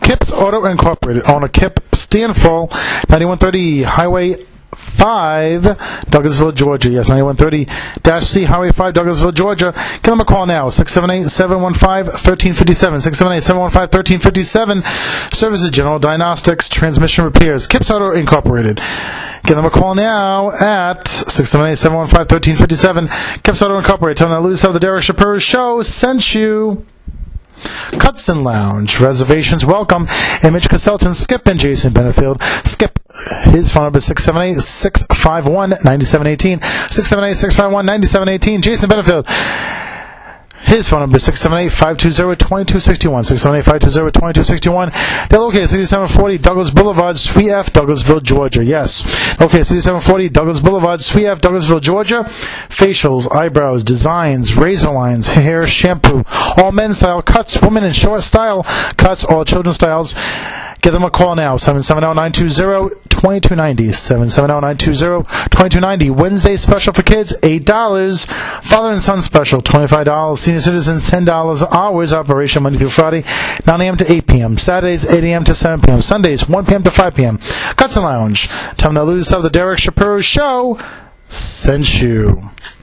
Kips Auto Incorporated. Owner Kip Stanford, 9130 Highway 5, Douglasville, Georgia. Yes, 9130-C, Highway 5, Douglasville, Georgia. Give them a call now, 678-715-1357. 678-715-1357. Services, General Diagnostics, Transmission Repairs. Kips Auto Incorporated. Give them a call now at 678-715-1357. Kips Auto Incorporated. Tell them that Louis of the Derek Shapiro Show sent you. Cutson Lounge. Reservations welcome. Image Consultant Skip and Jason Benefield. Skip, his phone number is 678-651-9718. 678-651-9718. Jason Benefield, his phone number is 678-520-2261. 678-520-2261. They're located at 6740 Douglas Boulevard, Suite F, Douglasville, Georgia. Yes. Okay, 6740 Douglas Boulevard, Suite F, Douglasville, Georgia. Facials, eyebrows, designs, razor lines, hair, shampoo, all men's style cuts, women in short style cuts, all children's styles. Give them a call now, 770-920-2290. 770-920-2290. Wednesday special for kids, $8. Father and son special, $25. Senior citizens, $10. Hours operation Monday through Friday, 9 a.m. to 8 p.m. Saturdays, 8 a.m. to 7 p.m. Sundays, 1 p.m. to 5 p.m. Cutson Lounge. Tell them that Louis of the Derek Shapiro Show sent you.